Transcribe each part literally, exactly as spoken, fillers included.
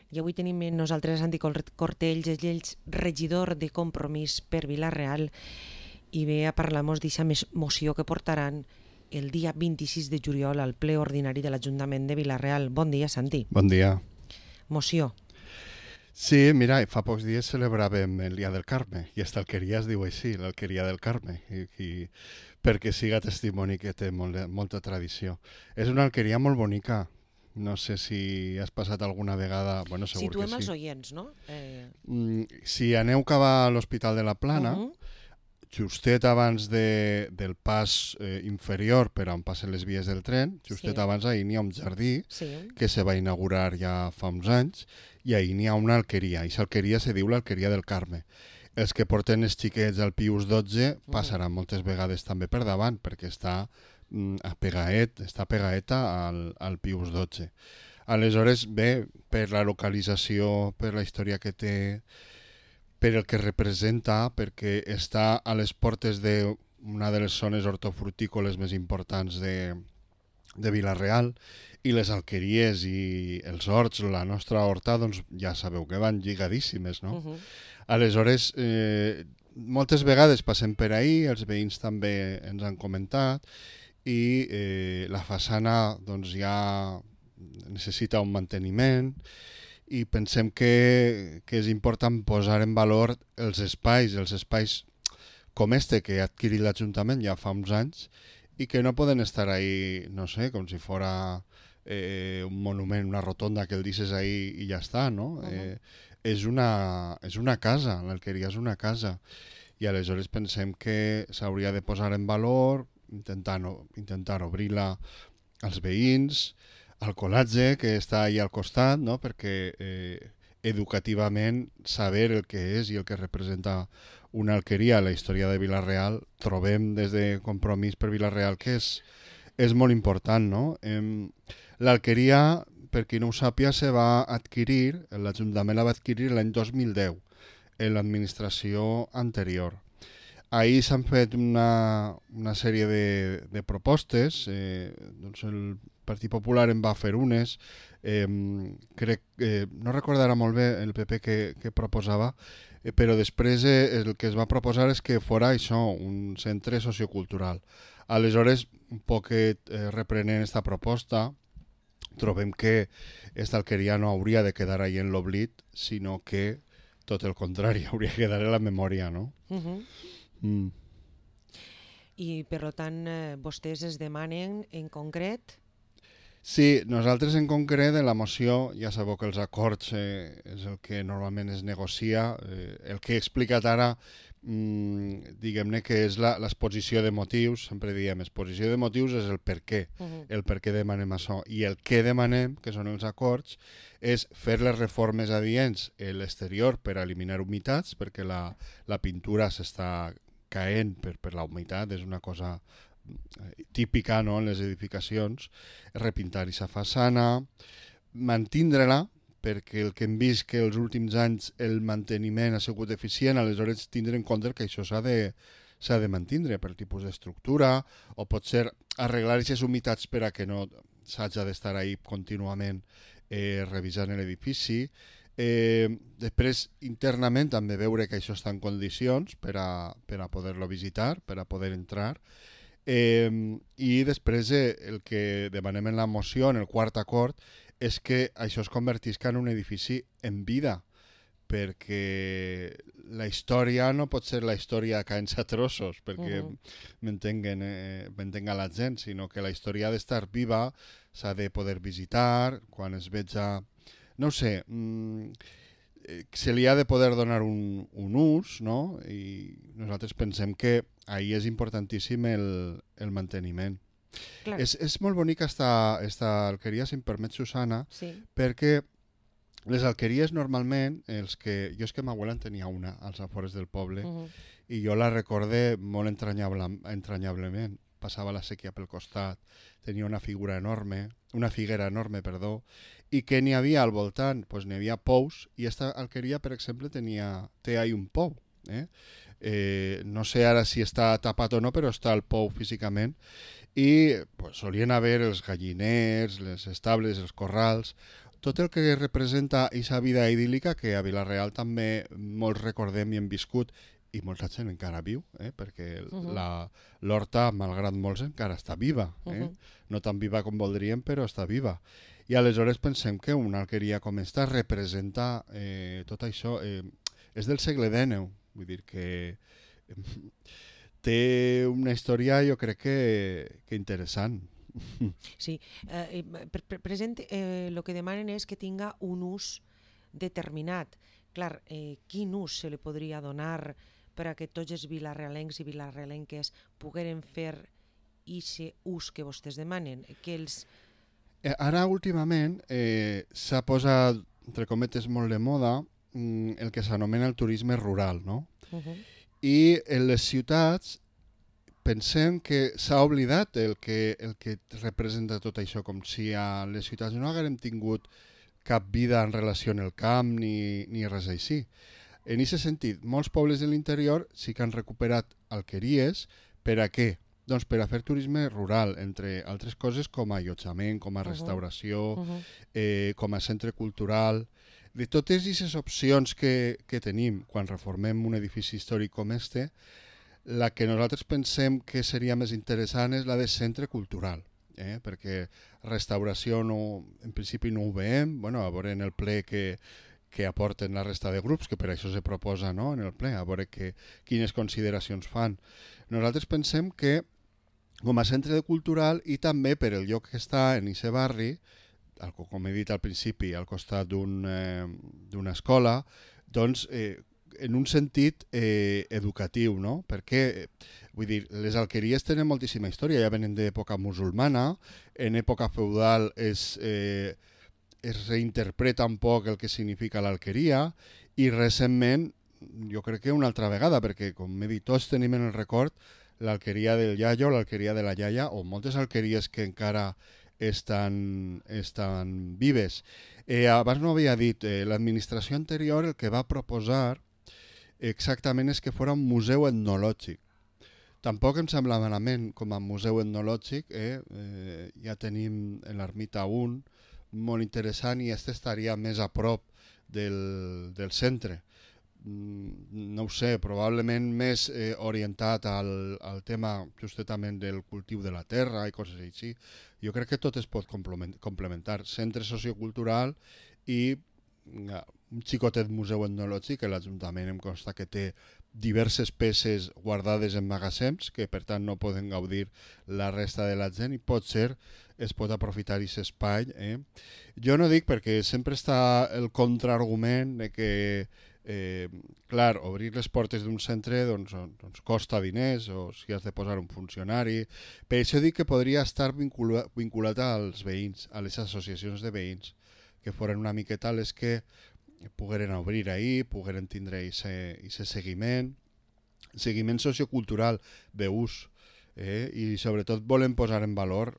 I avui tenim amb nosaltres Santi Cortells, ell és regidor de Compromís per Vila-real i ve a parlar-nos d'aquesta moció que portaran el dia vint-i-sis de juliol al ple ordinari de l'Ajuntament de Vila-real. Bon dia, Santi. Bon dia. Moció. Sí, mira, fa pocs dies celebràvem el Dia del Carme i esta alqueria es diu així, l'alqueria del Carme, i, i, perquè siga testimoni que té molt, molta tradició. És una alqueria molt bonica. No sé si has passat alguna vegada... Bueno, segur Situem que sí. els oients, no? Eh... Mm, si aneu cap a l'Hospital de la Plana, uh -huh. justet abans de, del pas eh, inferior per on passen les vies del tren, justet sí. abans ahir n'hi ha un jardí sí. que se va inaugurar ja fa uns anys i ahir n'hi ha una alqueria, i l'alqueria se diu l'alqueria del Carme. Els que porten els xiquets al Pius dotze passaran moltes vegades també per davant, perquè està mm, pegaet, està pegaeta al, al Pius dotze. Aleshores, bé, per la localització, per la història que té, per el que representa, perquè està a les portes d'una de les zones hortofrutícoles més importants de, de Vila-real, i les alqueries i els horts, la nostra horta, doncs ja sabeu que van lligadíssimes, no? Uh-huh. Aleshores, eh, moltes vegades passem per ahí, els veïns també ens han comentat, i eh, la façana doncs, ja necessita un manteniment, i pensem que, que és important posar en valor els espais, els espais com este que ha adquirit l'Ajuntament ja fa uns anys i que no poden estar ahí, no sé, com si fora eh, un monument, una rotonda que el dices ahí i ja està, no? Uh-huh. eh, és, una, és una casa, l'alqueria és una casa, i aleshores pensem que s'hauria de posar en valor, intentar, no, intentar obrir-la als veïns, al col·latge que està allà al costat, no? Perquè eh, educativament saber el que és i el que representa una alqueria a la història de Vila-real, trobem des de Compromís per Vila-real que és, és molt important, no? Eh, l'alqueria, per qui no ho sàpia, se va adquirir, l'Ajuntament la va adquirir l'any dos mil deu, en l'administració anterior. Ahir s'han fet una, una sèrie de, de propostes, eh, doncs el Partit Popular en va fer unes, eh, crec, eh, no recordarà molt bé el P P que, que proposava, eh, però després eh, el que es va proposar és que fora això, un centre sociocultural. Aleshores, un poc eh, reprenent aquesta proposta, trobem que esta alqueria no hauria de quedar ahí en l'oblit, sinó que tot el contrari, hauria de quedar en la memòria, no? Uh-huh. Mm. I, per tant, eh, vostès es demanen en concret... Sí, nosaltres en concret en la moció, ja sabeu que els acords eh, és el que normalment es negocia, eh, el que he explicat ara, mm, diguem-ne que és la, l'exposició de motius, sempre diem, exposició de motius és el per què, uh-huh. el per què demanem això, i el que demanem, que són els acords, és fer les reformes adients a l'exterior per eliminar humitats, perquè la, la pintura s'està caent per, per la humitat, és una cosa típica, no?, en les edificacions, repintar aquesta façana, mantindre-la, perquè el que hem vist que els últims anys el manteniment ha sigut eficient, aleshores tindre en compte que això s'ha de, s'ha de mantindre per tipus d'estructura, o potser arreglar aquestes humitats per a que no s'hagi d'estar ahí contínuament eh, revisant l'edifici. Eh, després, internament, també veure que això està en condicions per a, per a poder-lo visitar, per a poder entrar. Eh, I després eh, el que demanem en la moció, en el quart acord, és que això es convertisca en un edifici en vida, perquè la història no pot ser la història caent-se a trossos, perquè uh-huh. m'entenguen, eh, m'entenga la gent, sinó que la història ha d'estar viva, s'ha de poder visitar, quan es veja... No ho sé, mmm, se li ha de poder donar un, un ús, no? I nosaltres pensem que ahí és importantíssim el, el manteniment. Clar. És, és molt bonica esta, esta alqueria, si em permet, Susana, sí. perquè les alqueries normalment, els que, jo és que ma abuela en tenia una als afores del poble, uh-huh. i jo la recorde molt entranyable, entranyablement. Passava la sèquia pel costat, tenia una figura enorme, una figuera enorme, perdó, i què n'hi havia al voltant? Pues n'hi havia pous, i esta alqueria, per exemple, tenia, té ahí un pou. Eh? Eh, no sé ara si està tapat o no, però està el pou físicament, i pues, solien haver els galliners, les estables, els corrals, tot el que representa aquesta vida idíl·lica que a Vila-real també molts recordem i hem viscut, i molta gent encara viu, eh? perquè uh -huh. l'horta, malgrat molts, encara està viva. Eh? Uh -huh. No tan viva com voldríem, però està viva. I aleshores pensem que una alqueria com esta representa eh, tot això. Eh, és del segle dinou, vull dir que eh, té una història, jo crec que, que interessant. Sí, eh, per, per present eh, el que demanen és que tinga un ús determinat. Clar, eh, quin ús se li podria donar per a que tots els vilarrealencs i vilarrealenques pogueren fer aquest ús que vostès demanen? Que els... eh, ara, últimament, eh, s'ha posat, entre cometes, molt de moda mm, el que s'anomena el turisme rural, no? Uh -huh. I en les ciutats pensem que s'ha oblidat el que, el que representa tot això, com si a les ciutats no haguérem tingut cap vida en relació amb el camp ni, ni res així. En aquest sentit, molts pobles de l'interior sí que han recuperat alqueries. Per a què? Doncs per a fer turisme rural, entre altres coses com a allotjament, com a restauració, uh -huh. eh, com a centre cultural. De totes aquestes opcions que, que tenim quan reformem un edifici històric com este, la que nosaltres pensem que seria més interessant és la de centre cultural. Eh? Perquè restauració no, en principi no ho veiem, bueno, a veure en el ple que, que aporten la resta de grups, que per això se proposa, no?, en el ple, a veure que, quines consideracions fan. Nosaltres pensem que com a centre cultural i també per el lloc que està en aquest barri, com he dit al principi, al costat d'una un, eh, escola, doncs eh, en un sentit eh, educatiu, no? Perquè, vull dir, les alqueries tenen moltíssima història, ja venen d'època musulmana, en època feudal es, eh, es reinterpreta un poc el que significa l'alqueria, i recentment, jo crec que una altra vegada, perquè com he dit, tots tenim en el record l'alqueria del iaio, l'alqueria de la iaia, o moltes alqueries que encara estan, estan vives. Eh, abans no havia dit, eh, l'administració anterior el que va proposar exactament és que fos un museu etnològic. Tampoc em sembla malament com a museu etnològic, eh? Eh, ja tenim l'Ermita un, molt interessant, i este estaria més a prop del, del centre. No ho sé, probablement més eh, orientat al, al tema justament del cultiu de la terra i coses així. Jo crec que tot es pot complementar. Centre sociocultural i un xicotet museu etnològic, que l'Ajuntament em consta que té diverses peces guardades en magatzems, que per tant no poden gaudir la resta de la gent, i potser es pot aprofitar aquest espai. Eh? Jo no dic, perquè sempre està el contraargument de que Eh, clar, obrir les portes d'un centre doncs, doncs costa diners, o si has de posar un funcionari. Per això dic que podria estar vincula, vinculat als veïns, a les associacions de veïns, que foren una miqueta les que pogueren obrir ahir, pogueren tindre aquest seguiment, seguiment sociocultural d'ús, eh? I sobretot volem posar en valor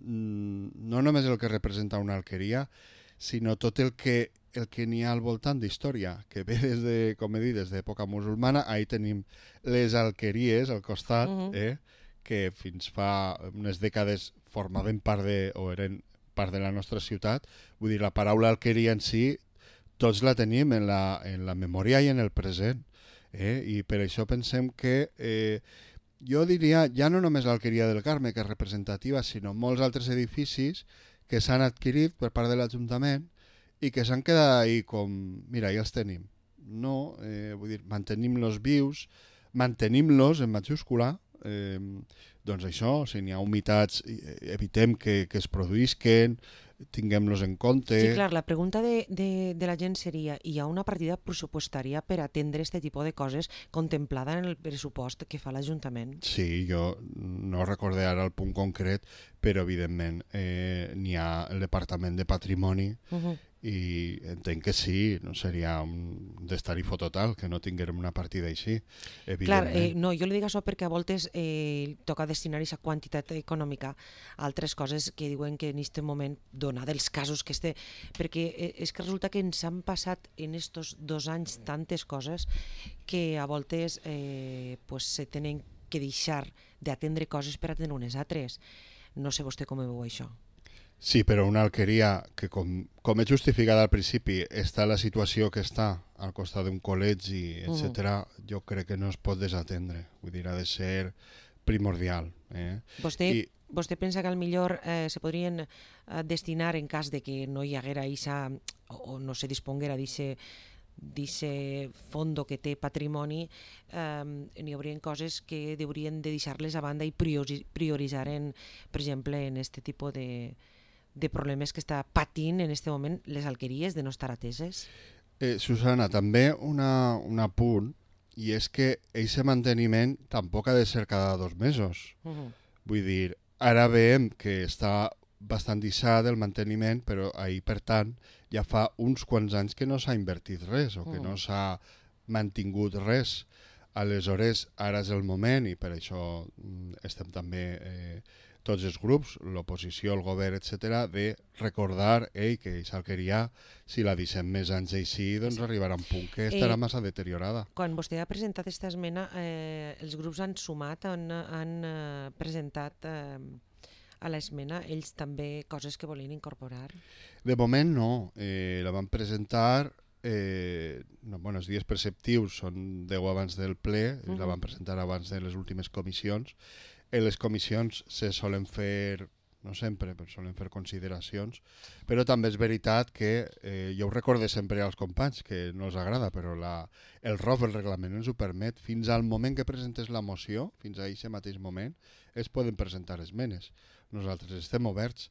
no només el que representa una alqueria, sinó tot el que el que n'hi ha al voltant d'història, que ve des de, com he dit, des d'època musulmana. Ahí tenim les alqueries al costat, uh -huh. eh, que fins fa unes dècades formaven part de, o eren part de la nostra ciutat. Vull dir, la paraula alqueria en si, tots la tenim en la, en la memòria i en el present. Eh? I per això pensem que, eh, jo diria, ja no només l'alqueria del Carme, que és representativa, sinó molts altres edificis que s'han adquirit per part de l'Ajuntament i que s'han quedat ahí com, mira, ja els tenim. No, eh, vull dir, mantenim-los vius, mantenim-los en majúscula, eh, doncs això, si n'hi ha humitats, evitem que, que es produïsquen, tinguem-los en compte. Sí, clar, la pregunta de, de, de la gent seria, hi ha una partida pressupostària per atendre aquest tipus de coses contemplada en el pressupost que fa l'Ajuntament? Sí, jo no recordé ara el punt concret, però evidentment eh, n'hi ha el Departament de Patrimoni, uh-huh. i entenc que sí, no seria un destarifo total que no tinguérem una partida així, evidentment. Clar, eh, no, jo li dic això perquè a voltes eh, toca destinar aquesta quantitat econòmica a altres coses que diuen que en aquest moment, donat els casos que este, perquè eh, és que resulta que ens han passat en estos dos anys tantes coses que a voltes eh, pues, se tenen que deixar d'atendre coses per atendre unes altres. No sé vostè com veu això. Sí, però una alqueria que, com, com he justificat al principi, està la situació que està al costat d'un col·legi, etcètera, mm. jo crec que no es pot desatendre. Vull dir, ha de ser primordial. Eh? Vostè, I, vostè pensa que al millor eh, se podrien eh, destinar, en cas de que no hi haguera isa, o no se disponguera d'aquest fondo que té patrimoni, eh, n'hi haurien coses que haurien de deixar-les a banda i prioritzaren, per exemple, en aquest tipus de, de problemes que està patint en aquest moment les alqueries de no estar ateses? Eh, Susana, també una, un apunt, i és que aquest manteniment tampoc ha de ser cada dos mesos. Uh -huh. Vull dir, ara veiem que està bastant deixat el manteniment, però ahir, per tant, ja fa uns quants anys que no s'ha invertit res o que uh -huh. no s'ha mantingut res. Aleshores, ara és el moment, i per això estem també... Eh, tots els grups, l'oposició, el govern, etcètera, de recordar ei, que aquesta alqueria, si la deixem més anys així, doncs arribarà a un punt que estarà eh, massa deteriorada. Quan vostè ha presentat aquesta esmena, eh, els grups han sumat, han, han eh, presentat eh, a l'esmena ells també coses que volien incorporar? De moment no. Eh, la van presentar... Eh, no, bueno, els dies preceptius són deu abans del ple, uh-huh. la van presentar abans de les últimes comissions. En les comissions se solen fer, no sempre, però solen fer consideracions, però també és veritat que, eh, jo ho recorde sempre als companys, que no els agrada, però la, el R O F, el reglament, ens ho permet. Fins al moment que presentes la moció, fins a aquest mateix moment, es poden presentar esmenes. Nosaltres estem oberts.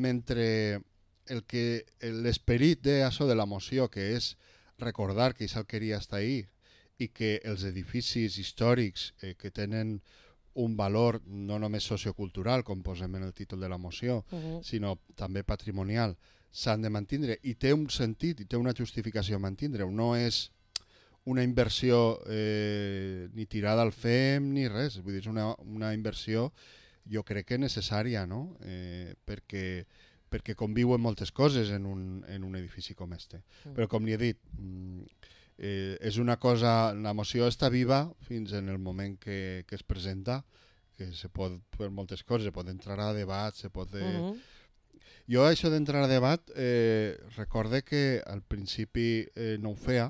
Mentre el que l'esperit d'això de la moció, que és recordar que aquesta alqueria està ahí i que els edificis històrics eh, que tenen un valor no només sociocultural, com posem en el títol de la moció, uh-huh. sinó també patrimonial, s'han de mantindre, i té un sentit, i té una justificació mantindre-ho. No és una inversió eh, ni tirada al fem ni res, vull dir, és una, una inversió jo crec que necessària, no? Eh, perquè, perquè conviuen moltes coses en un, en un edifici com este. Uh-huh. Però com li he dit, Eh, és una cosa, la moció està viva fins en el moment que, que es presenta, que se pot fer moltes coses, se pot entrar a debat, se pot... Eh... Uh-huh. Jo això d'entrar a debat eh, recorde que al principi eh, no ho feia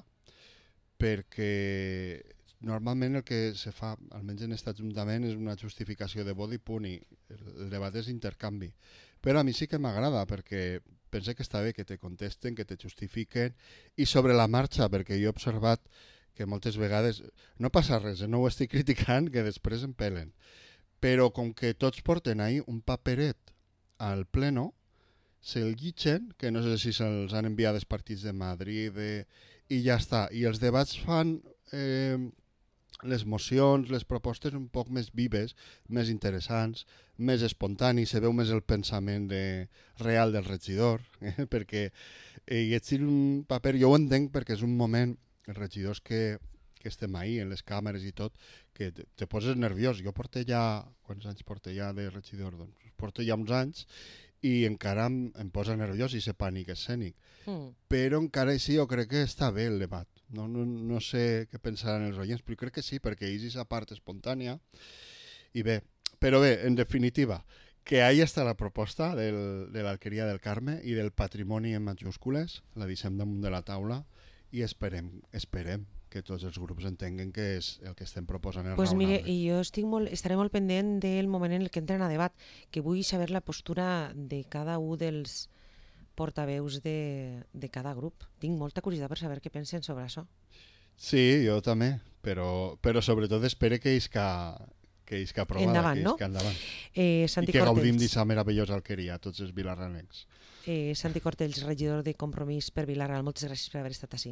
perquè normalment el que se fa, almenys en aquest ajuntament, és una justificació de vot i punt, i el, el debat és intercanvi. Però a mi sí que m'agrada perquè penso que està bé que te contesten, que te justifiquen, i sobre la marxa, perquè jo he observat que moltes vegades no passa res, eh? No ho estic criticant, que després em pelen, però com que tots porten ahí un paperet al pleno, se'l llitgen, que no sé si se'ls han enviat els partits de Madrid, de... i ja està. I els debats fan eh, les mocions, les propostes un poc més vives, més interessants, més espontani, se veu més el pensament de, real del regidor, eh? perquè eh, llegir un paper, jo ho entenc perquè és un moment, els regidors que, que estem ahí, en les càmeres i tot, que te, te poses nerviós. Jo porto ja, quants anys porto ja de regidor? Doncs porto ja uns anys i encara em, em posa nerviós i se pànic escènic. Mm. Però encara així jo crec que està bé el debat. No, no, no sé què pensaran els oients, però crec que sí, perquè és aquesta part espontània. I bé, però bé, en definitiva, que ahí està la proposta del, de l'Alqueria del Carme i del patrimoni en majúscules, la deixem damunt de la taula i esperem, esperem que tots els grups entenguen que és el que estem proposant és pues raonable. Mire, i jo estic molt, estaré molt pendent del moment en el que entren a debat, que vull saber la postura de cada un dels portaveus de, de cada grup. Tinc molta curiositat per saber què pensen sobre això. Sí, jo també, però, però sobretot espero que ells que, que ells que aprovada, endavant, que ells no? que endavant. Eh, Santi I que Cortells. gaudim d'aquesta meravellosa alqueria, tots els vilarranencs. Eh, Santi Cortells, regidor de Compromís per Vilareal, moltes gràcies per haver estat així.